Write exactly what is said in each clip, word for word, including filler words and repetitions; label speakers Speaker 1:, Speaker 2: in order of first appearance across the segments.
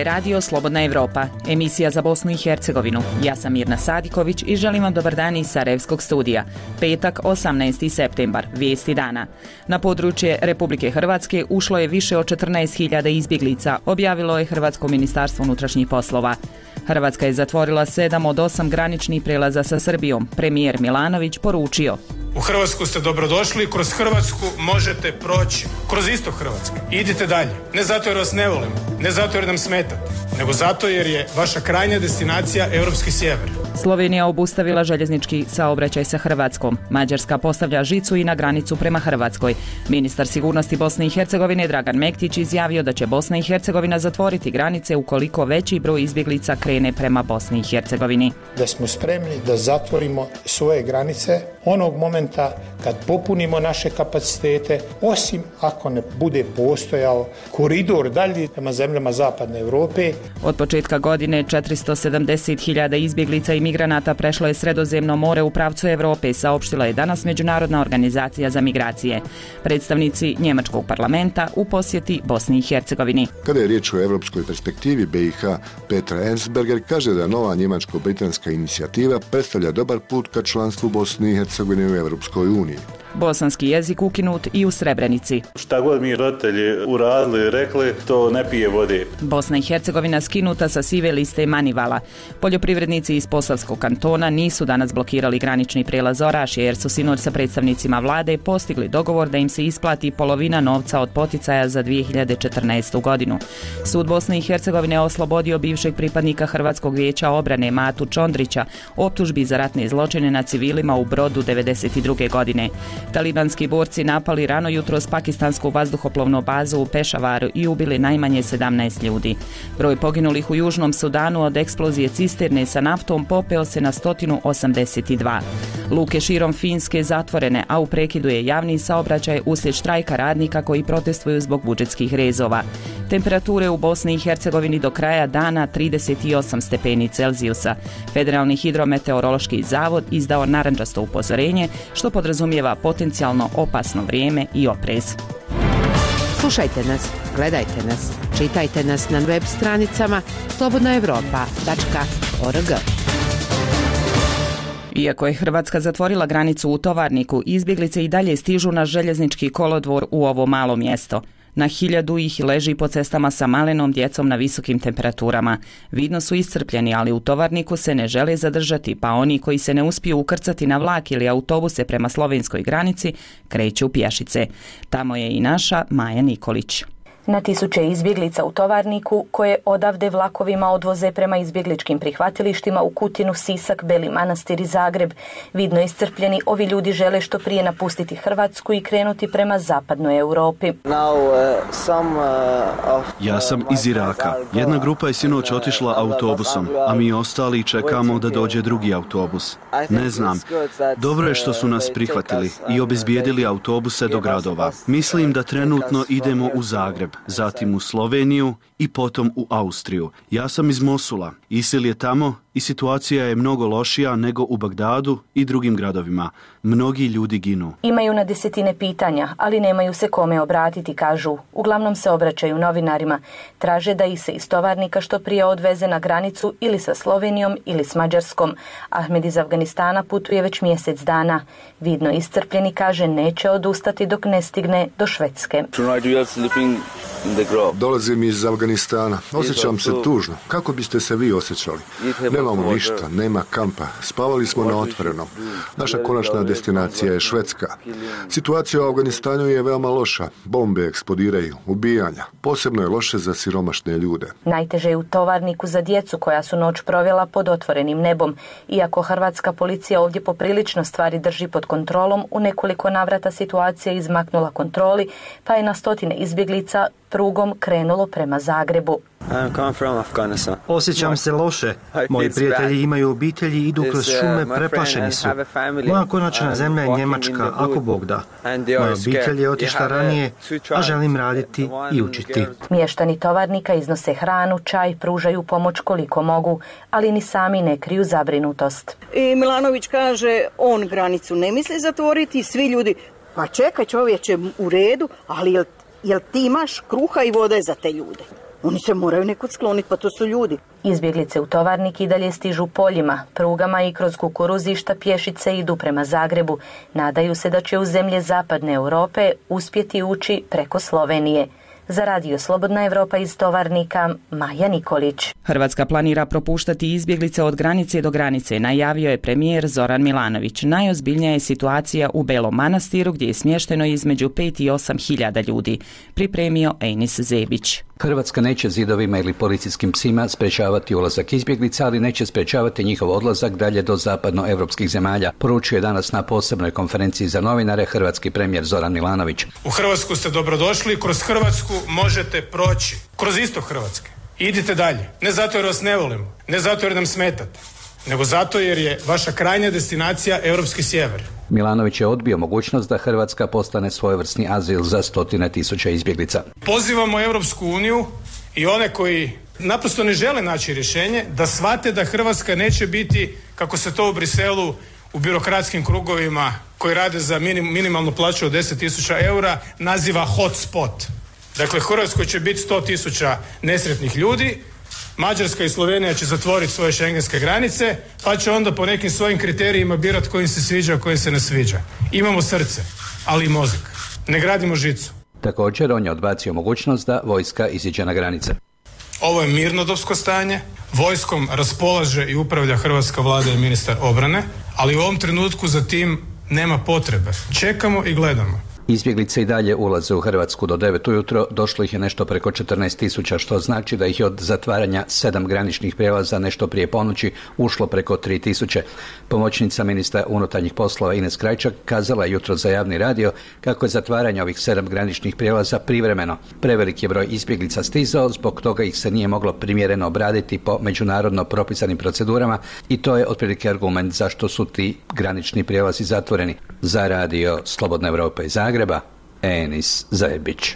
Speaker 1: radio Slobodna Evropa, emisija za Bosnu i Hercegovinu. Ja sam Mirna Sadiković i želim vam dobar dan iz Sarajevskog studija. Petak, osamnaesti septembar, vijesti dana. Na područje Republike Hrvatske ušlo je više od četrnaest hiljada izbjeglica, objavilo je Hrvatsko ministarstvo unutrašnjih poslova. Hrvatska je zatvorila sedam od osam graničnih prelaza sa Srbijom. Premijer Milanović poručio:
Speaker 2: u Hrvatsku ste dobrodošli, kroz Hrvatsku možete proći, kroz istok Hrvatske. Idite dalje. Ne zato jer vas ne volimo, ne zato jer nam smetate, nego zato jer je vaša krajnja destinacija europski sjever.
Speaker 1: Slovenija obustavila željeznički saobraćaj sa Hrvatskom. Mađarska postavlja žicu i na granicu prema Hrvatskoj. Ministar sigurnosti Bosne i Hercegovine Dragan Mektić izjavio da će Bosna i Hercegovina zatvoriti granice ukoliko veći broj izbjeglica krene prema Bosni i Hercegovini.
Speaker 3: Da smo spremni da zatvorimo svoje granice onog momenta kad popunimo naše kapacitete, osim ako ne bude postojao koridor dalje prema zemljama zapadne Europe.
Speaker 1: Od početka godine četiristo sedamdeset hiljada izbjeglica i migranata prešlo je Sredozemno more u pravcu Europe, saopštila je danas Međunarodna organizacija za migracije. Predstavnici njemačkog parlamenta u posjeti Bosni i Hercegovini.
Speaker 4: Kada je riječ o europskoj perspektivi B i H, Petra Ensberger kaže da nova njemačko-britanska inicijativa predstavlja dobar put ka članstvu Bosne i Hercegovine u Europskoj uniji.
Speaker 1: Bosanski jezik ukinut i u Srebrenici.
Speaker 5: Šta god mi roditelji uradili, rekli, to ne pije vode.
Speaker 1: Bosna i Hercegovina skinuta sa sive liste Manivala. Poljoprivrednici iz Posavskog kantona nisu danas blokirali granični prijelaz Orašje jer su sinoć sa predstavnicima vlade postigli dogovor da im se isplati polovina novca od poticaja za dvije hiljade četrnaestu godinu. Sud Bosne i Hercegovine oslobodio bivšeg pripadnika Hrvatskog vijeća obrane Matu Čondrića optužbi za ratne zločine na civilima u Brodu devedeset druge godine. Talibanski borci napali rano jutro s pakistansku vazduhoplovnu bazu u Pešavaru i ubili najmanje sedamnaest ljudi. Broj poginulih u Južnom Sudanu od eksplozije cisterne sa naftom popeo se na sto osamdeset dva. Luke širom Finske zatvorene, a u prekidu je javni saobraćaj uslijed štrajka radnika koji protestuju zbog budžetskih rezova. Temperature u Bosni i Hercegovini do kraja dana trideset osam stepeni Celzijusa. Federalni hidrometeorološki zavod izdao narandžasto upozorenje, što podrazumijeva potencijalno opasno vrijeme i oprez.
Speaker 6: Slušajte nas, gledajte nas, čitajte nas na web stranicama slobodna evropa tačka org.
Speaker 1: Iako je Hrvatska zatvorila granicu u Tovarniku, izbjeglice i dalje stižu na željeznički kolodvor u ovo malo mjesto. Na hiljadu ih leži po cestama sa malenom djecom na visokim temperaturama. Vidno su iscrpljeni, ali u Tovarniku se ne žele zadržati, pa oni koji se ne uspiju ukrcati na vlak ili autobuse prema slovenskoj granici kreću pješice. Tamo je i naša Maja Nikolić.
Speaker 7: Na tisuće izbjeglica u Tovarniku, koje odavde vlakovima odvoze prema izbjegličkim prihvatilištima u Kutinu, Sisak, Beli Manastir i Zagreb. Vidno iscrpljeni, ovi ljudi žele što prije napustiti Hrvatsku i krenuti prema zapadnoj Europi.
Speaker 8: Ja sam iz Iraka. Jedna grupa je sinoć otišla autobusom, a mi ostali čekamo da dođe drugi autobus. Ne znam. Dobro je što su nas prihvatili i obezbijedili autobuse do gradova. Mislim da trenutno idemo u Zagreb, zatim u Sloveniju i potom u Austriju. Ja sam iz Mosula. ISIL je tamo i situacija je mnogo lošija nego u Bagdadu i drugim gradovima. Mnogi ljudi ginu.
Speaker 7: Imaju na desetine pitanja, ali nemaju se kome obratiti, kažu. Uglavnom se obraćaju novinarima. Traže da ih se iz Tovarnika što prije odveze na granicu ili sa Slovenijom ili s Mađarskom. Ahmed iz Afganistana putuje već mjesec dana. Vidno iscrpljeni, kaže, neće odustati dok ne stigne do Švedske.
Speaker 4: Dolazim iz Afganistana. Osjećam se tužno. Kako biste se vi osjećali? Nemamo ništa, nema kampa. Spavali smo na otvorenom. Naša konačna destinacija je Švedska. Situacija u Afganistanu je veoma loša. Bombe eksplodiraju, ubijanja. Posebno je loše za siromašne ljude.
Speaker 7: Najteže je u Tovarniku za djecu koja su noć provela pod otvorenim nebom. Iako hrvatska policija ovdje poprilično stvari drži pod kontrolom, u nekoliko navrata situacija izmaknula kontroli, pa je na stotine izbjeglica prugom krenulo prema Zagrebu.
Speaker 9: Osjećam se loše. Moji prijatelji imaju obitelji, idu kroz šume, preplašeni su. Moja konačna zemlja je Njemačka, ako Bog da. Moja obitelj je otišla ranije, a želim raditi i učiti.
Speaker 7: Mještani Tovarnika iznose hranu, čaj, pružaju pomoć koliko mogu, ali ni sami ne kriju zabrinutost.
Speaker 10: I Milanović kaže, on granicu ne misli zatvoriti, svi ljudi, pa čekaj čovječe, u redu, ali jel, jel ti imaš kruha i vode za te ljude? Oni se moraju nekud skloniti, pa to su ljudi.
Speaker 7: Izbjeglice u Tovarnik i dalje stižu poljima, prugama i kroz kukuruzišta pješice idu prema Zagrebu. Nadaju se da će u zemlje zapadne Europe uspjeti ući preko Slovenije. Za Radio Slobodna Evropa iz Tovarnika, Maja Nikolić.
Speaker 1: Hrvatska planira propuštati izbjeglice od granice do granice, najavio je premijer Zoran Milanović. Najozbiljnija je situacija u Belom Manastiru gdje je smješteno između pet i osam hiljada ljudi, pripremio Enis Zebić.
Speaker 11: Hrvatska neće zidovima ili policijskim psima sprečavati ulazak izbjeglica, ali neće sprečavati njihov odlazak dalje do zapadnoevropskih zemalja, poručio je danas na posebnoj konferenciji za novinare hrvatski premijer Zoran Milanović.
Speaker 2: U Hrvatsku ste dobrodošli, kroz Hrvatsku možete proći, kroz istok Hrvatske. Idite dalje, ne zato jer vas ne volimo, ne zato jer nam smetate, nego zato jer je vaša krajnja destinacija europski sjever.
Speaker 11: Milanović je odbio mogućnost da Hrvatska postane svojevrsni azil za stotine tisuća izbjeglica.
Speaker 2: Pozivamo Europsku uniju i one koji naprosto ne žele naći rješenje da shvate da Hrvatska neće biti, kako se to u Briselu u birokratskim krugovima koji rade za minim, minimalnu plaću od deset tisuća eura naziva hot spot. Dakle, Hrvatskoj će biti sto tisuća nesretnih ljudi, Mađarska i Slovenija će zatvoriti svoje šengenske granice, pa će onda po nekim svojim kriterijima birati koji se sviđa, a koji se ne sviđa. Imamo srce, ali i mozak. Ne gradimo žicu.
Speaker 11: Također, on je odbacio mogućnost da vojska iziđe na granice.
Speaker 2: Ovo je mirnodopsko stanje. Vojskom raspolaže i upravlja hrvatska vlada i ministar obrane, ali u ovom trenutku za tim nema potrebe. Čekamo i gledamo.
Speaker 11: Izbjeglice i dalje ulaze u Hrvatsku do devet ujutro, došlo ih je nešto preko četrnaest tisuća, što znači da ih je od zatvaranja sedam graničnih prijelaza nešto prije ponoći ušlo preko tri tisuće. Pomoćnica ministra unutarnjih poslova Ines Krajčak kazala je jutro za javni radio kako je zatvaranje ovih sedam graničnih prijelaza privremeno. Prevelik je broj izbjeglica stizao, zbog toga ih se nije moglo primjereno obraditi po međunarodno propisanim procedurama i to je otprilike argument zašto su ti granični prijelazi zatvoreni. Za Radio Slobodna Evropa iz Zagreba, Enis Zebić.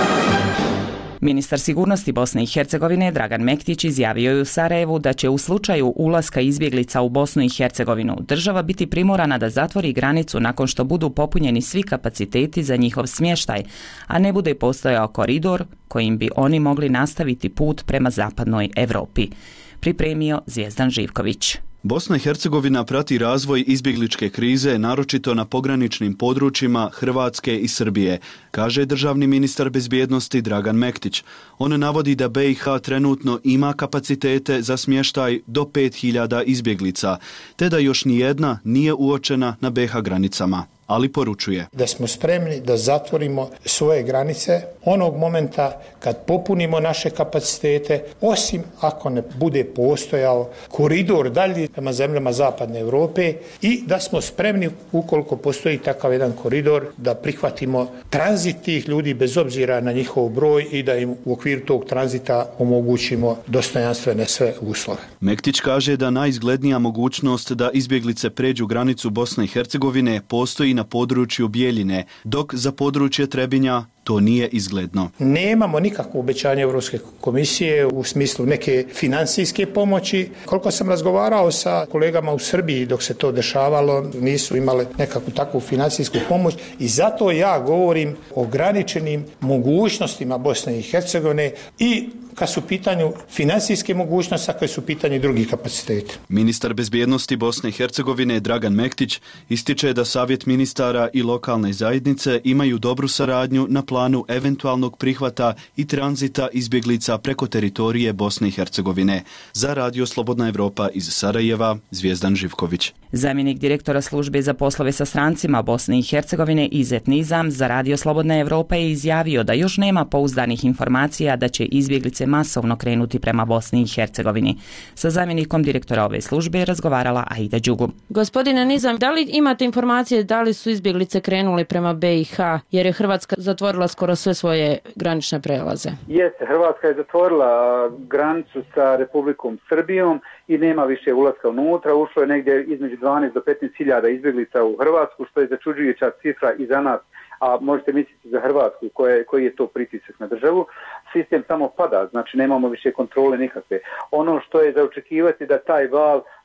Speaker 1: Ministar sigurnosti Bosne i Hercegovine Dragan Mektić izjavio je u Sarajevu da će u slučaju ulaska izbjeglica u Bosnu i Hercegovinu država biti primorana da zatvori granicu nakon što budu popunjeni svi kapaciteti za njihov smještaj, a ne bude postojao koridor kojim bi oni mogli nastaviti put prema zapadnoj Europi, pripremio Zvijezdan Živković.
Speaker 8: Bosna i Hercegovina prati razvoj izbjegličke krize, naročito na pograničnim područjima Hrvatske i Srbije, kaže državni ministar bezbjednosti Dragan Mektić. On navodi da B i H trenutno ima kapacitete za smještaj do pet hiljada izbjeglica, te da još nijedna nije uočena na B i H granicama. Ali poručuje
Speaker 3: da smo spremni da zatvorimo svoje granice onog momenta kad popunimo naše kapacitete, osim ako ne bude postojao koridor dalje prema zemljama zapadne Europe, i da smo spremni, ukoliko postoji takav jedan koridor, da prihvatimo tranzit tih ljudi bez obzira na njihov broj i da im u okviru tog tranzita omogućimo dostojanstvene sve uslove.
Speaker 8: Mektić kaže da najizglednija mogućnost da izbjeglice pređu granicu Bosne i Hercegovine postoji na području Bijeljine, dok za područje Trebinja to nije izgledno.
Speaker 3: Nemamo nikakvo obećanje Europske komisije u smislu neke financijske pomoći. Koliko sam razgovarao sa kolegama u Srbiji dok se to dešavalo, nisu imale nekakvu takvu financijsku pomoć i zato ja govorim o ograničenim mogućnostima Bosne i Hercegovine i kad su u pitanju financijske mogućnosti, a kad su u pitanju drugih kapaciteta.
Speaker 8: Ministar bezbjednosti Bosne i Hercegovine Dragan Mektić ističe da Savjet ministara i lokalne zajednice imaju dobru saradnju na planu eventualnog prihvata i tranzita izbjeglica preko teritorije Bosne i Hercegovine. Za Radio Slobodna Evropa iz Sarajeva, Zvijezdan Živković.
Speaker 1: Zamjenik direktora službe za poslove sa strancima Bosne i Hercegovine Izet Nizam za Radio Slobodna Evropa je izjavio da još nema pouzdanih informacija da će izbjeglice masovno krenuti prema Bosni i Hercegovini. Sa zamjenikom direktora ove službe je razgovarala Aida Đugu.
Speaker 12: Gospodine Nizam, da li imate informacije da li su izbjeglice krenuli prema B i H, jer je Hrvatska zatvorila skoro sve svoje granične prelaze?
Speaker 13: Jeste, Hrvatska je zatvorila granicu sa Republikom Srbijom i nema više ulaska unutra. Ušlo je negdje između dvanaest do petnaest hiljada izbjeglica u Hrvatsku, što je začuđujuća cifra i za nas, a možete misliti za Hrvatsku koje, koji je to pritisak na državu. Sistem samo pada, znači nemamo više kontrole nikakve. Ono što je za očekivati da taj val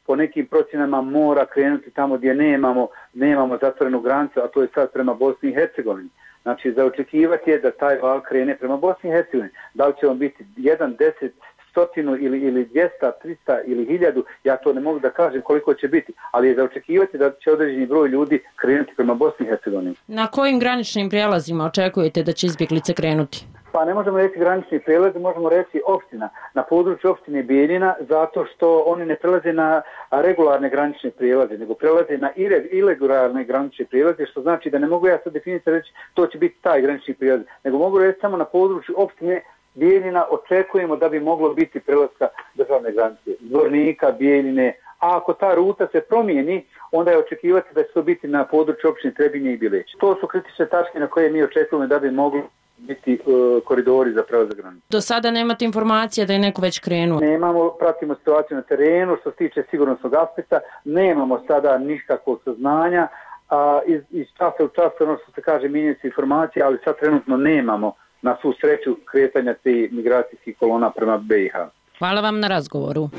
Speaker 13: po nekim procjenama mora krenuti tamo gdje nemamo, nemamo zatvorenu granicu, a to je sad prema Bosni i Hercegovini. Znači, za očekivati je da taj val krene prema Bosni i Hercegovini. Da li će on biti jedan, deset, stotinu ili, ili dvjesto, trista ili hiljadu, ja to ne mogu da kažem koliko će biti, ali je za očekivati da će određeni broj ljudi krenuti prema Bosni i Hercegovini.
Speaker 12: Na kojim graničnim prijelazima očekujete da će izbjeglice krenuti?
Speaker 13: Pa ne možemo reći granični prijelaz, možemo reći opština. Na području opštine Bijeljina, zato što oni ne prelaze na regularne granične prijelaze, nego prelaze na ilegalne granične prijelaze, što znači da ne mogu ja sad definicati reći to će biti taj granični prijelaz, nego mogu reći samo na području opštine Bijeljina očekujemo da bi moglo biti prelaska državne granice, Zvornika, Bijeljine, a ako ta ruta se promijeni, onda je očekivati da će to biti na području opštine Trebinje i Bileć. To su kritične tačke na koje mi očekujemo da bi moglo biti uh, koridori za prelazak granice.
Speaker 12: Do sada nemate informacije da je neko već krenuo?
Speaker 13: Nemamo, pratimo situaciju na terenu, što se tiče sigurnosnog aspekta, nemamo sada nikakvog saznanja, a iz, iz časa u čas, ono što se kaže, mijenjaju se informacije, ali sad trenutno nemamo na svu sreću kretanja te migracijskih kolona prema B i H.
Speaker 12: Hvala vam na razgovoru.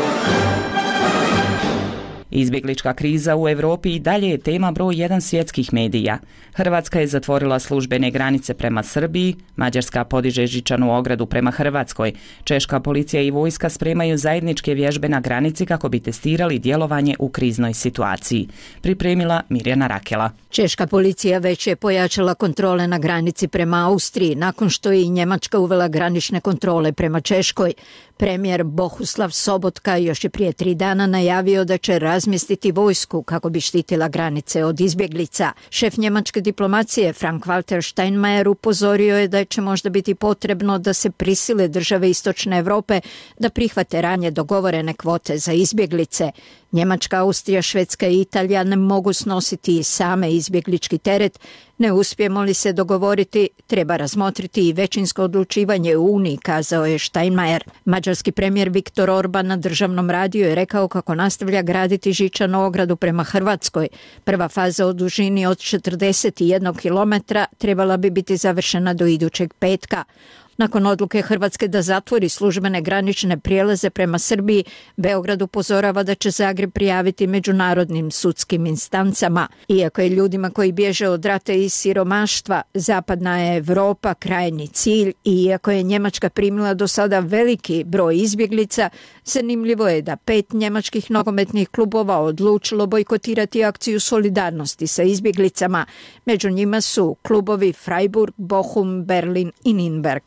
Speaker 1: Izbjeglička kriza u Europi i dalje je tema broj jedan svjetskih medija. Hrvatska je zatvorila službene granice prema Srbiji, Mađarska podiže žičanu ogradu prema Hrvatskoj, češka policija i vojska spremaju zajedničke vježbe na granici kako bi testirali djelovanje u kriznoj situaciji. Pripremila Mirjana Rakela.
Speaker 14: Češka policija već je pojačala kontrole na granici prema Austriji nakon što je i Njemačka uvela granične kontrole prema Češkoj. Premijer Bohuslav Sobotka još je prije tri dana najavio da će razmjestiti vojsku kako bi štitila granice od izbjeglica. Šef njemačke diplomacije Frank-Walter Steinmeier upozorio je da će možda biti potrebno da se prisile države Istočne Europe da prihvate ranije dogovorene kvote za izbjeglice. Njemačka, Austrija, Švedska i Italija ne mogu snositi i same izbjeglički teret. Ne uspijemo li se dogovoriti, treba razmotriti i većinsko odlučivanje u Uniji, kazao je Steinmeier. Mađarski premijer Viktor Orban na državnom radiju je rekao kako nastavlja graditi žičanu ogradu prema Hrvatskoj. Prva faza u dužini od četrdeset jedan kilometra trebala bi biti završena do idućeg petka. Nakon odluke Hrvatske da zatvori službene granične prijelaze prema Srbiji, Beograd upozorava da će Zagreb prijaviti međunarodnim sudskim instancama. Iako je ljudima koji bježe od rata i siromaštva zapadna je Europa krajnji cilj i iako je Njemačka primila do sada veliki broj izbjeglica, zanimljivo je da pet njemačkih nogometnih klubova odlučilo bojkotirati akciju solidarnosti sa izbjeglicama. Među njima su klubovi Freiburg, Bochum, Berlin i Nürnberg.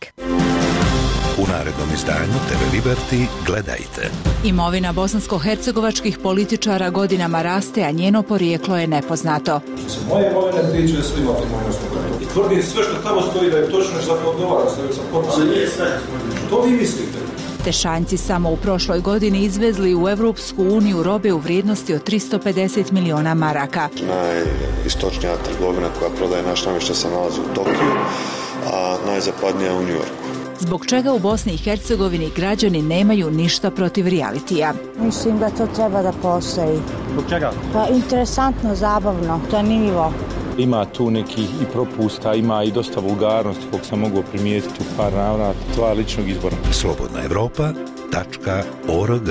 Speaker 15: U narednom izdanju T V Liberty gledajte.
Speaker 16: Imovina bosansko-hercegovačkih političara godinama raste, a njeno porijeklo je nepoznato.
Speaker 17: Što se moje imovine tiče, da svi imate imovinsku kartu. I tvrdim sve što tamo stoji da je točno što to odgovara, stavio sam potpuno. Za nije sve. Što vi mislite?
Speaker 16: Tešanjci samo u prošloj godini izvezli u Evropsku uniju robe u vrijednosti od tristo pedeset miliona maraka.
Speaker 18: Najistočnija trgovina koja prodaje naš namještaj se nalazi u Tokiju, a najzapadnija u New Yorku.
Speaker 16: Zbog čega u Bosni i Hercegovini građani nemaju ništa protiv realitija?
Speaker 19: Mislim da to treba da postoji.
Speaker 20: Zbog čega?
Speaker 19: Pa interesantno, zabavno, zanimljivo.
Speaker 20: Ima tu nekih i propusta, ima i dosta vulgarnosti, kog sam mogao primijetiti u par navrata, tva ličnog izbora.
Speaker 15: Slobodna Evropa tačka org.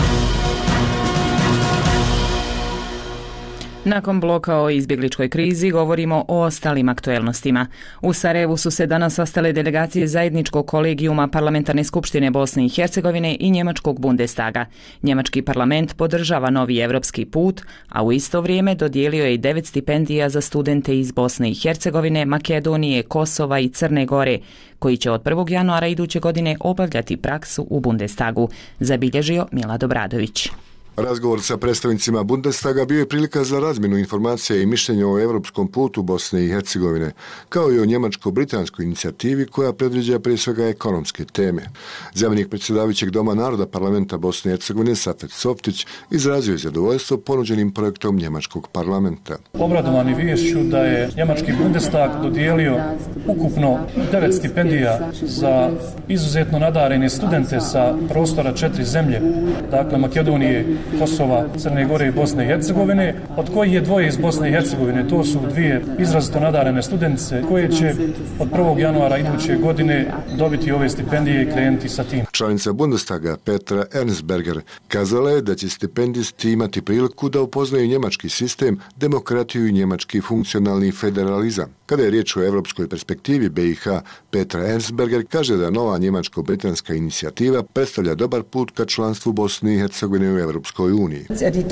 Speaker 1: Nakon bloka o izbjegličkoj krizi govorimo o ostalim aktuelnostima. U Sarajevu su se danas sastale delegacije zajedničkog kolegijuma Parlamentarne skupštine Bosne i Hercegovine i Njemačkog Bundestaga. Njemački parlament podržava novi evropski put, a u isto vrijeme dodijelio je i devet stipendija za studente iz Bosne i Hercegovine, Makedonije, Kosova i Crne Gore, koji će od prvog januara iduće godine obavljati praksu u Bundestagu, zabilježio Milad Obradović.
Speaker 4: Razgovor sa predstavnicima Bundestaga bio je prilika za razmjenu informacija i mišljenja o europskom putu Bosne i Hercegovine, kao i o njemačko-britanskoj inicijativi koja predviđa prije svega ekonomske teme. Zamjenik predsjedavajućeg Doma naroda parlamenta Bosne i Hercegovine Safet Softić izrazio je zadovoljstvo ponuđenim projektom njemačkog parlamenta.
Speaker 21: Obradovani viješću da je njemački Bundestag dodijelio ukupno devet stipendija za izuzetno nadarene studente sa prostora četiri zemlje, dakle Makedonije, Kosova, Crne Gore i Bosne i Hercegovine, od kojih je dvoje iz Bosne i Hercegovine. To su dvije izrazito nadarene studentice koje će od prvog januara iduće godine dobiti ove stipendije i krenuti sa tim.
Speaker 4: Članica Bundestaga Petra Ernstberger kazala je da će stipendisti imati priliku da upoznaju njemački sistem, demokratiju i njemački funkcionalni federalizam. Kada je riječ o evropskoj perspektivi B i H, Petra Ernstberger kaže da nova njemačko-britanska inicijativa predstavlja dobar put ka članstvu Bosne i Hercegovine u Evropskoj uniji.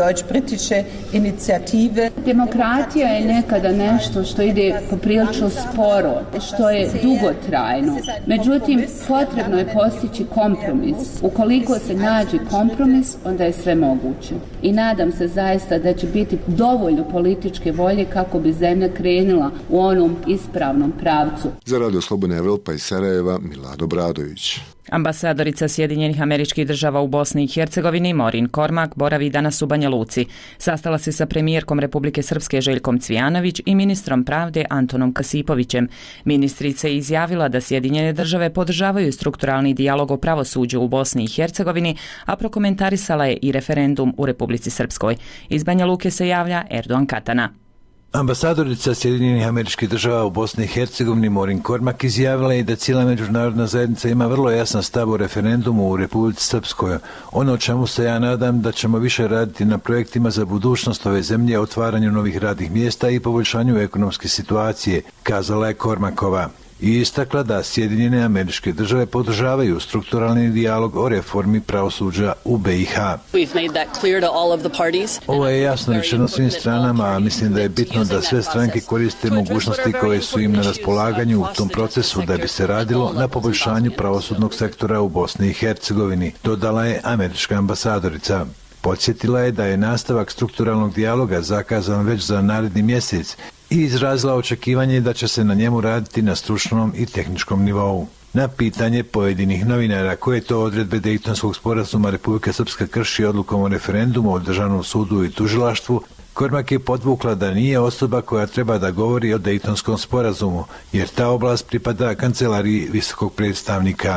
Speaker 5: Demokratija je nekada nešto što ide poprilično sporo, što je dugotrajno. Međutim, potrebno je postići kompromis. Ukoliko se nađe kompromis, onda je sve moguće. I nadam se zaista da će biti dovoljno političke volje kako bi zemlja krenula u onom ispravnom pravcu.
Speaker 4: Za Radio Slobodna Evropa iz Sarajeva, Milado Bradović.
Speaker 1: Ambasadorica Sjedinjenih Američkih Država u Bosni i Hercegovini Morin Kormak boravi danas u Banja Luci. Sastala se sa premijerkom Republike Srpske Željkom Cvijanović i ministrom pravde Antonom Kasipovićem. Ministrica je izjavila da Sjedinjene Države podržavaju strukturalni dijalog o pravosuđu u Bosni i Hercegovini, a prokomentarisala je i referendum u Republici Srpskoj. Iz Banja Luke se javlja Erdogan Katana.
Speaker 22: Ambasadorica Sjedinjenih Američkih Država u Bosni i Hercegovini Morin Kormak izjavila je da cijela međunarodna zajednica ima vrlo jasan stav o referendumu u Republici Srpskoj. Ono o čemu se ja nadam da ćemo više raditi na projektima za budućnost ove zemlje, otvaranju novih radnih mjesta i poboljšanju ekonomske situacije, kazala je Kormakova. I istakla da Sjedinjene Američke Države podržavaju strukturalni dijalog o reformi pravosuđa u B i H. Ovo je jasno rečeno svim stranama, a mislim da je bitno da sve stranke koriste mogućnosti koje su im na raspolaganju u tom procesu da bi se radilo na poboljšanju pravosudnog sektora u Bosni i Hercegovini, dodala je američka ambasadorica. Podsjetila je da je nastavak strukturalnog dijaloga zakazan već za naredni mjesec i izrazila očekivanje da će se na njemu raditi na stručnom i tehničkom nivou. Na pitanje pojedinih novinara koje to odredbe Dejtonskog sporazuma Republika Srpska krši odlukom o referendumu o Državnom sudu i tužilaštvu, Kormak je podvukla da nije osoba koja treba da govori o Dejtonskom sporazumu, jer ta oblast pripada kancelariji visokog predstavnika.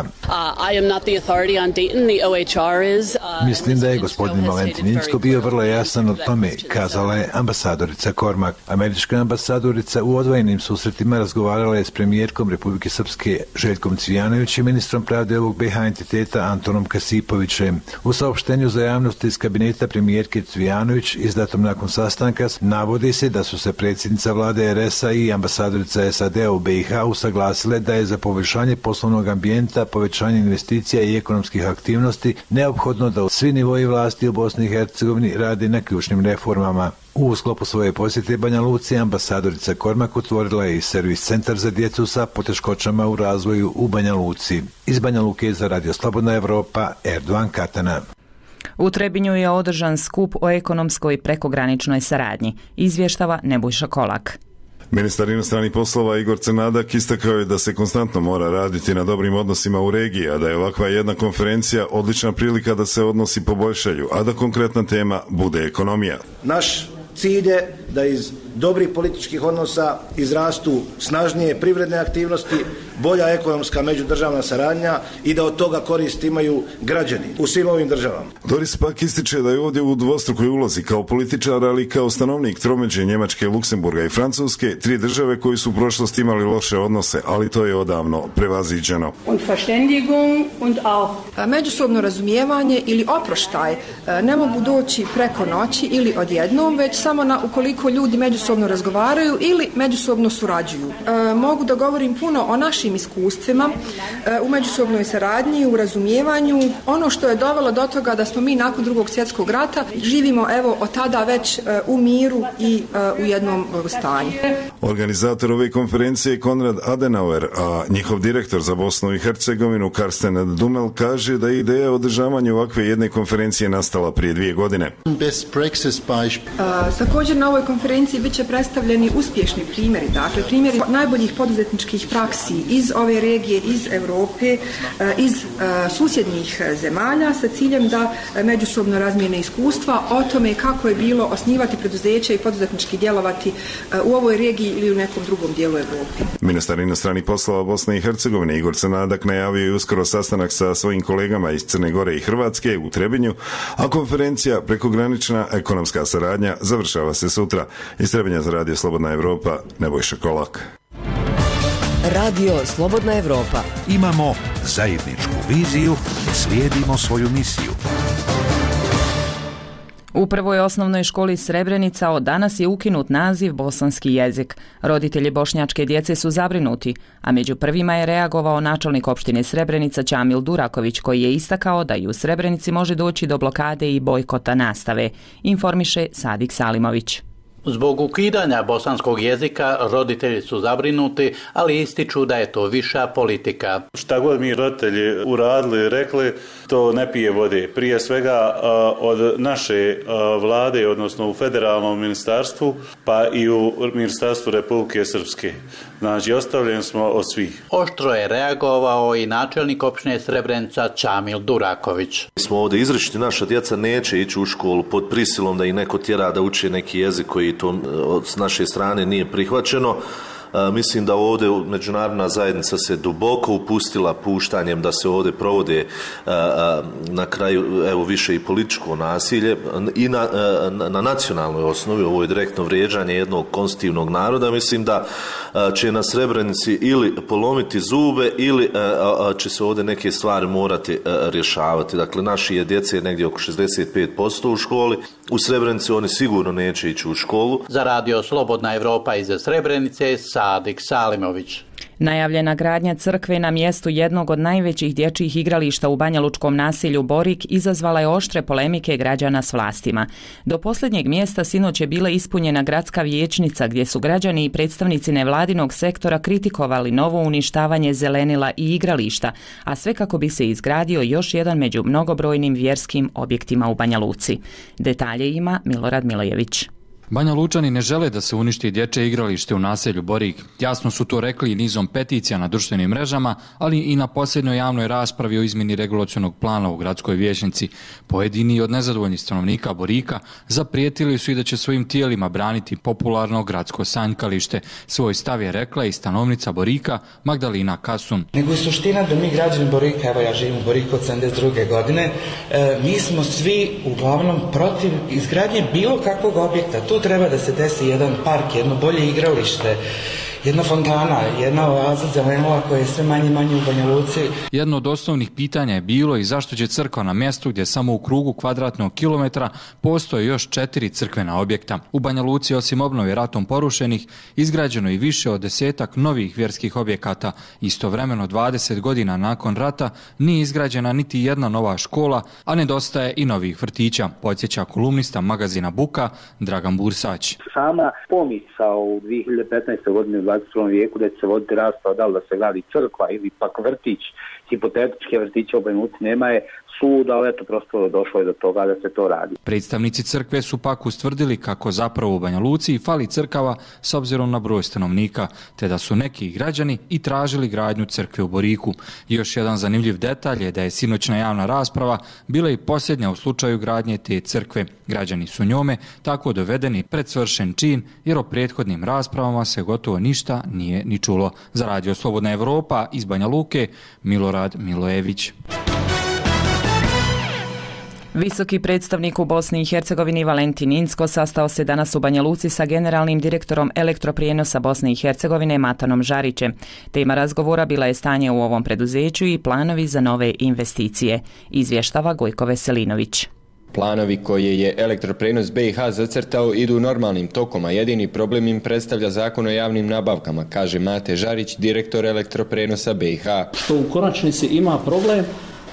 Speaker 22: Mislim da je gospodin Valentin Incko bio vrlo jasan o tome, kazala je ambasadorica Kormak. Američka ambasadorica u odvojenim susretima razgovarala je s premijerkom Republike Srpske Željkom Cvijanović i ministrom pravde ovog B i H entiteta Antonom Kasipovićem. U saopštenju za javnost iz kabineta premijerke Cvijanović izdatom nakon sastanka navodi se da su se predsjednica vlade R S-a i ambasadorica S A D-a u B i H usaglasile da je za poboljšanje poslovnog ambijenta, povećanje investicija i ekonomskih aktivnosti neophodno da svi nivoji vlasti u Bosni i Hercegovini rade na ključnim reformama. U sklopu svoje posjete Banja Luci ambasadorica Kormak otvorila je i servis centar za djecu sa poteškoćama u razvoju u Banja Luci. Iz Banja Luke za Radio Slobodna Evropa, Erdogan Katana.
Speaker 1: U Trebinju je održan skup o ekonomskoj prekograničnoj saradnji, izvještava Nebojša Kolak.
Speaker 23: Ministar inostranih poslova Igor Crnadak istakao je da se konstantno mora raditi na dobrim odnosima u regiji, a da je ovakva jedna konferencija odlična prilika da se odnosi poboljšaju, a da konkretna tema bude ekonomija.
Speaker 24: Naš cilj je da iz dobrih političkih odnosa izrastu snažnije privredne aktivnosti, bolja ekonomska međudržavna saradnja i da od toga korist imaju građani u svim ovim državama.
Speaker 23: Doris pak ističe da je ovdje u dvostrukoj ulozi kao političar, ali i kao stanovnik tromeđe Njemačke, Luksemburga i Francuske, tri države koji su u prošlosti imali loše odnose, ali to je odavno prevaziđeno.
Speaker 25: Međusobno razumijevanje ili oproštaj ne mogu doći preko noći ili odjednom, već samo na ukoliko ljudi međusobno razgovaraju ili međusobno surađuju. E, mogu da govorim puno o našim iskustvima e, u međusobnoj saradnji, u razumijevanju. Ono što je dovelo do toga da smo mi nakon drugog svjetskog rata živimo evo od tada već e, u miru i e, u jednom blagostanju.
Speaker 23: Organizator ove konferencije je Konrad Adenauer, a njihov direktor za Bosnu i Hercegovinu Karsten Dumel kaže da je ideja održavanja ovakve jedne konferencije nastala prije dvije godine.
Speaker 25: E, također na ovoj konferenciji bit izvješće predstavljeni uspješni primjeri, dakle primjeri najboljih poduzetničkih praksi iz ove regije, iz Europe, iz susjednih zemalja sa ciljem da međusobno razmijene iskustva o tome kako je bilo osnivati preduzeća i poduzetnički djelovati u ovoj regiji ili u nekom drugom dijelu Europe.
Speaker 23: Ministar inostranih poslova Bosne i Hercegovine Igor Crnadak najavio je uskoro sastanak sa svojim kolegama iz Crne Gore i Hrvatske u Trebinju, a konferencija prekogranična ekonomska saradnja završava se sutra. Iz Trebinja za Radio Slobodna Evropa, Nebojša Kolak.
Speaker 2: Radio Slobodna Evropa.
Speaker 15: Imamo zajedničku viziju, slijedimo svoju misiju.
Speaker 1: U prvoj osnovnoj školi Srebrenica od danas je ukinut naziv bosanski jezik. Roditelji bošnjačke djece su zabrinuti, a među prvima je reagovao načelnik opštine Srebrenica Čamil Duraković, koji je istakao da i u Srebrenici može doći do blokade i bojkota nastave, informiše Sadik Salimović.
Speaker 6: Zbog ukidanja bosanskog jezika roditelji su zabrinuti, ali ističu da je to viša politika.
Speaker 7: Šta god mi roditelji uradili, rekli, to ne pije vode. Prije svega od naše vlade, odnosno u federalnom ministarstvu, pa i u ministarstvu Republike Srpske. Znači, ostavljeni smo od svih.
Speaker 6: Oštro je reagovao i načelnik opštine Srebrenica Čamil Duraković.
Speaker 9: Mi smo ovdje izričiti, naša djeca neće ići u školu pod prisilom da ih neko tjera da uče neki jezik koji to s naše strane nije prihvaćeno. Mislim da ovdje međunarodna zajednica se duboko upustila puštanjem da se ovdje provode na kraju evo više i političko nasilje i na, na nacionalnoj osnovi. Ovo je direktno vrijeđanje jednog konstitutivnog naroda. Mislim da će na Srebrenici ili polomiti zube ili će se ovdje neke stvari morati rješavati. Dakle, naši je djece negdje oko šezdeset pet posto u školi. U Srebrenici oni sigurno neće ići u školu.
Speaker 6: Za Radio Slobodna Evropa iz Srebrenice, Sadik Salimović.
Speaker 1: Najavljena gradnja crkve na mjestu jednog od najvećih dječjih igrališta u banjalučkom naselju Borik izazvala je oštre polemike građana s vlastima. Do posljednjeg mjesta sinoć je bila ispunjena gradska vijećnica gdje su građani i predstavnici nevladinog sektora kritikovali novo uništavanje zelenila i igrališta, a sve kako bi se izgradio još jedan među mnogobrojnim vjerskim objektima u Banja Luci. Detalje ima Milorad Milojević.
Speaker 10: Banja Lučani ne žele da se uništi dječje igralište u naselju Borik. Jasno su to rekli nizom peticija na društvenim mrežama, ali i na posljednjoj javnoj raspravi o izmjeni regulacionog plana u gradskoj vijećnici. Pojedini od nezadovoljnih stanovnika Borika zaprijetili su i da će svojim tijelima braniti popularno gradsko sanjkalište. Svoj stav je rekla i stanovnica Borika Magdalina Kasun.
Speaker 26: Nego je suština da mi građani Borika, evo ja živim u Boriku od sedamdeset druge godine, e, mi smo svi uglavnom protiv izgradnje bilo kakvog objekta. Tu treba da se desi jedan park, jedno bolje igralište, jedna fontana, jedna oaza zelenila koja je sve manje manje u Banja Luci.
Speaker 10: Jedno od osnovnih pitanja je bilo i zašto će crkva na mjestu gdje samo u krugu kvadratnog kilometra postoje još četiri crkvena objekta. U Banja Luci osim obnove ratom porušenih izgrađeno i više od desetak novih vjerskih objekata. Istovremeno dvadeset godina nakon rata nije izgrađena niti jedna nova škola, a nedostaje i novih vrtića, podsjeća kolumnista magazina Buka Dragan Bursać.
Speaker 27: Sama pomisao u dvije hiljade petnaestoj godine u dvadeset prvom vijeku da će se voditi rasprava da li da se gradi crkva ili pak vrtić, hipotetičke vrtiće u Banja Luci nema je sud, ali eto prosto došlo je do toga da se to radi.
Speaker 10: Predstavnici crkve su pak ustvrdili kako zapravo u Banja Luci fali crkava s obzirom na broj stanovnika, te da su neki građani i tražili gradnju crkve u Boriku. Još jedan zanimljiv detalj je da je sinoćna javna rasprava bila i posljednja u slučaju gradnje te crkve. Građani su njome tako dovedeni pred svršen čin, jer o prethodnim raspravama se gotovo ništa nije ni čulo. Za Radio Slobodna Evropa iz Banja Luke, Milorad Milojević.
Speaker 1: Visoki predstavnik u Bosni i Hercegovini Valentin Incko sastao se danas u Banja Luci sa generalnim direktorom elektroprijenosa Bosne i Hercegovine Matanom Žarićem. Tema razgovora bila je stanje u ovom preduzeću i planovi za nove investicije, izvještava Gojko Veselinović.
Speaker 28: Planovi koje je elektroprijenos B i H zacrtao idu normalnim tokom, a jedini problem im predstavlja zakon o javnim nabavkama, kaže Mate Žarić, direktor elektroprijenosa B i H.
Speaker 29: Što u konačnici ima problem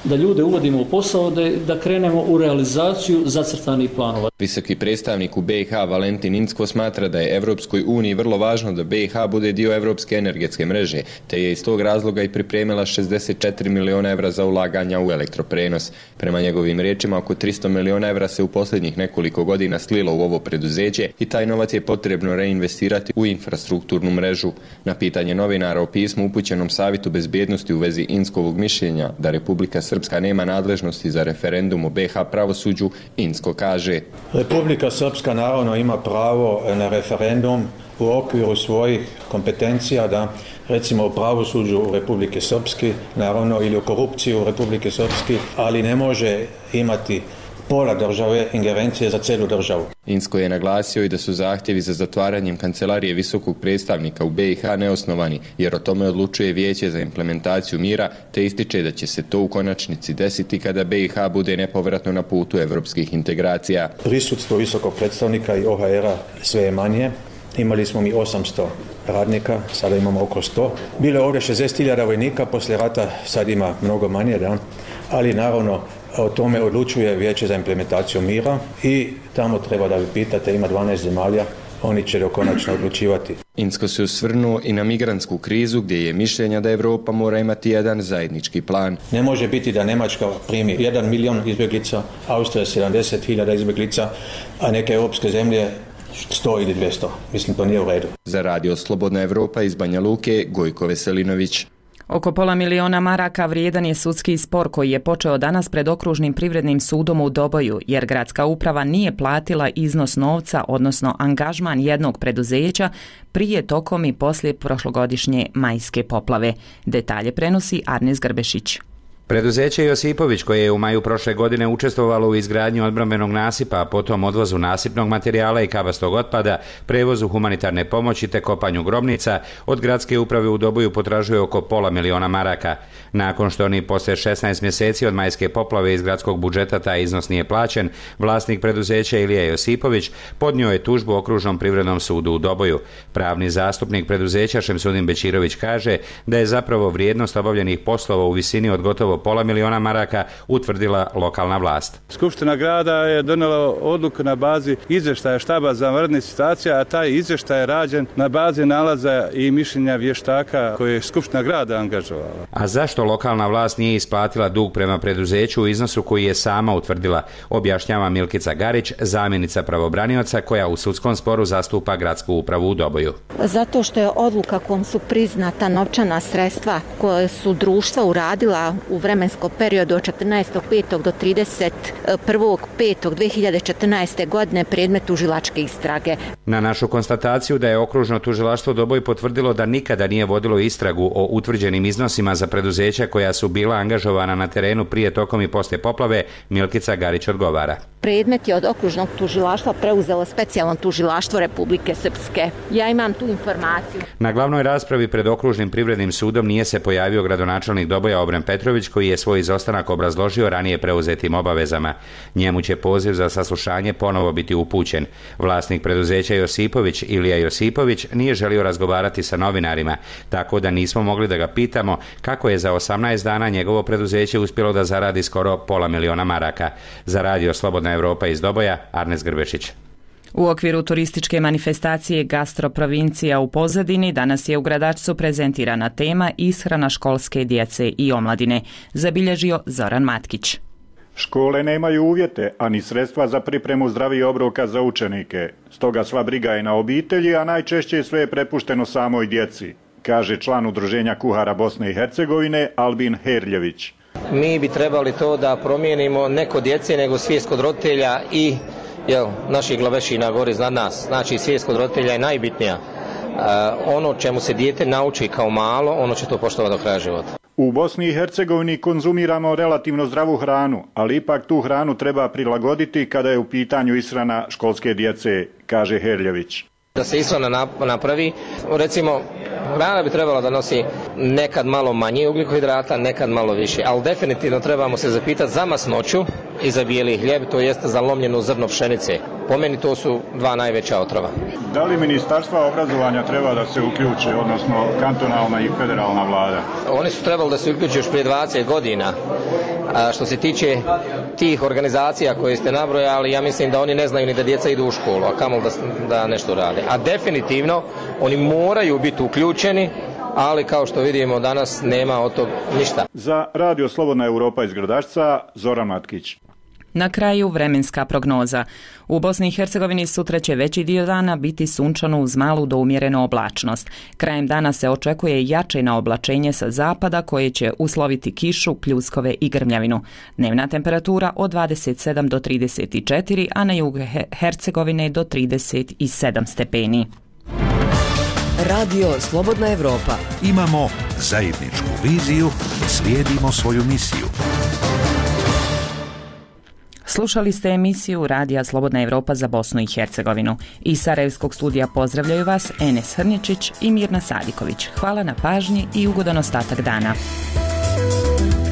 Speaker 3: da ljude uvodimo u posao, da, da krenemo u realizaciju zacrtanih planova.
Speaker 28: Visoki predstavnik u B i H Valentin Incko smatra da je Evropskoj uniji vrlo važno da B i H bude dio evropske energetske mreže, te je iz tog razloga i pripremila šezdeset četiri miliona evra za ulaganja u elektroprenos. Prema njegovim riječima, oko tristo miliona evra se u posljednjih nekoliko godina slilo u ovo preduzeće i taj novac je potrebno reinvestirati u infrastrukturnu mrežu. Na pitanje novinara o pismu upućenom Savjetu bezbjednosti u vezi Inckovog mišljenja da Republika Srpska nema nadležnosti za referendum o B i H pravosuđu, Incko kaže:
Speaker 8: Republika Srpska naravno ima pravo na referendum u okviru svojih kompetencija, da recimo o pravosuđu u Republike Srpske, naravno, ili o korupciji u Republike Srpske, ali ne može imati pola države ingerencije za celu državu.
Speaker 28: Incko je naglasio i da su zahtjevi za zatvaranjem kancelarije visokog predstavnika u B i H neosnovani, jer o tome odlučuje Vijeće za implementaciju mira, te ističe da će se to u konačnici desiti kada B i H bude nepovratno na putu evropskih integracija.
Speaker 8: Prisutstvo visokog predstavnika i O H R-a sve je manje. Imali smo mi osamsto radnika, sada imamo oko sto. Bilo je ovdje šezdeset hiljada vojnika, poslije rata sad ima mnogo manje, da? Ali naravno o tome odlučuje Vijeće za implementaciju mira i tamo treba da vi pitate, ima dvanaest zemalja, oni će konačno odlučivati.
Speaker 28: Incko se osvrnuo i na migrantsku krizu gdje je mišljenja da Europa mora imati jedan zajednički plan.
Speaker 8: Ne može biti da Njemačka primi jedan milion izbjeglica, Austrija sedamdeset hiljada izbjeglica, a neke europske zemlje sto ili dvjesto. Mislim, to nije u redu.
Speaker 28: Za Radio Slobodna Evropa iz Banja Luke, Gojko Veselinović.
Speaker 1: Oko pola miliona maraka vrijedan je sudski spor koji je počeo danas pred okružnim privrednim sudom u Doboju, jer gradska uprava nije platila iznos novca, odnosno angažman jednog preduzeća prije, tokom i poslije prošlogodišnje majske poplave. Detalje prenosi Arnes Grbešić.
Speaker 11: Preduzeće Josipović, koje je u maju prošle godine učestvovalo u izgradnji odbrambenog nasipa, a potom odvozu nasipnog materijala i kabastog otpada, prevozu humanitarne pomoći te kopanju grobnica, od gradske uprave u Doboju potražuje oko pola miliona maraka. Nakon što ni posle šesnaest mjeseci od majske poplave iz gradskog budžeta taj iznos nije plaćen, vlasnik preduzeća Ilija Josipović podnio je tužbu okružnom privrednom sudu u Doboju. Pravni zastupnik preduzeća Šemsudin Bećirović kaže da je zapravo vrijednost obavljenih poslova u visini od gotovo pola miliona maraka utvrdila lokalna vlast.
Speaker 12: Skupština grada je donijela odluku na bazi izvještaja štaba za vanredne situacije, a taj izvještaj je rađen na bazi nalaza i mišljenja vještaka koje je Skupština grada angažovala.
Speaker 11: A zašto lokalna vlast nije isplatila dug prema preduzeću u iznosu koji je sama utvrdila, objašnjava Milkica Garić, zamjenica pravobranioca koja u sudskom sporu zastupa gradsku upravu u Doboju.
Speaker 13: Zato što je odluka kojom su priznata novčana sredstva koje su društva uradila u vremenskom periodu od četrnaestog petog do trideset prvog petog dve hiljade četrnaeste. godine predmet tužilačke istrage.
Speaker 11: Na našu konstataciju da je okružno tužilaštvo Doboj potvrdilo da nikada nije vodilo istragu o utvrđenim iznosima za preduzeća koja su bila angažovana na terenu prije, tokom i poslije poplave, Milkica Garić odgovara.
Speaker 13: Predmet je od okružnog tužilaštva preuzelo specijalno tužilaštvo Republike Srpske. Ja imam tu informaciju.
Speaker 11: Na glavnoj raspravi pred okružnim privrednim sudom nije se pojavio gradonačelnik Doboja Obren Petrović, koji je svoj izostanak obrazložio ranije preuzetim obavezama. Njemu će poziv za saslušanje ponovo biti upućen. Vlasnik preduzeća Josipović, Ilija Josipović, nije želio razgovarati sa novinarima, tako da nismo mogli da ga pitamo kako je za osamnaest dana njegovo preduzeće uspjelo da zaradi skoro pola miliona maraka. Za Radio Slobodna Evropa iz Doboja, Arnes Grbešić.
Speaker 1: U okviru turističke manifestacije Gastroprovincija u pozadini danas je u Gradačcu prezentirana tema ishrana školske djece i omladine, zabilježio Zoran Matkić.
Speaker 14: Škole nemaju uvjete, ani sredstva za pripremu zdravih obroka za učenike. Stoga sva briga je na obitelji, a najčešće sve je prepušteno samoj djeci, kaže član Udruženja kuhara Bosne i Hercegovine Albin Herljević.
Speaker 17: Mi bi trebali to da promijenimo ne kod djece, nego svijest kod roditelja i jel, naših glavešina gore iznad nas. Znači svijest kod roditelja je najbitnija. E, ono čemu se dijete nauči kao malo, ono će to poštovati do kraja života.
Speaker 14: U Bosni i Hercegovini konzumiramo relativno zdravu hranu, ali ipak tu hranu treba prilagoditi kada je u pitanju ishrana školske djece, kaže Herljević.
Speaker 17: Da se ishrana napravi, recimo, hrana bi trebala da nosi nekad malo manje ugljikohidrata, nekad malo više, ali definitivno trebamo se zapitati za masnoću i za bijeli hljeb, to jest za lomljenu zrno pšenice. Po meni to su dva najveća otrova.
Speaker 14: Da li ministarstva obrazovanja treba da se uključe, odnosno kantonalna i federalna vlada?
Speaker 17: Oni su trebali da se uključe još prije dvadeset godina, A što se tiče tih organizacija koje ste nabrojali, ja mislim da oni ne znaju ni da djeca idu u školu, a kamoli da, da nešto rade. A definitivno oni moraju biti uključeni, ali kao što vidimo danas nema od tog ništa.
Speaker 14: Za Radio Slobodna Europa iz Gradačca, Zoran Matkić.
Speaker 1: Na kraju vremenska prognoza. U Bosni i Hercegovini sutra će veći dio dana biti sunčano uz malu do umjerenu oblačnost. Krajem dana se očekuje jačajno oblačenje sa zapada koje će usloviti kišu, pljuskove i grmljavinu. Dnevna temperatura od dvadeset sedam do trideset četiri, a na jugu Hercegovine do trideset sedam stepeni.
Speaker 2: Radio Slobodna Europa.
Speaker 15: Imamo zajedničku viziju, slijedimo svoju misiju.
Speaker 1: Slušali ste emisiju Radija Slobodna Europa za Bosnu i Hercegovinu. Iz Sarajevskog studija pozdravljaju vas Enes Hrničić i Mirna Sadiković. Hvala na pažnji i ugodan ostatak dana.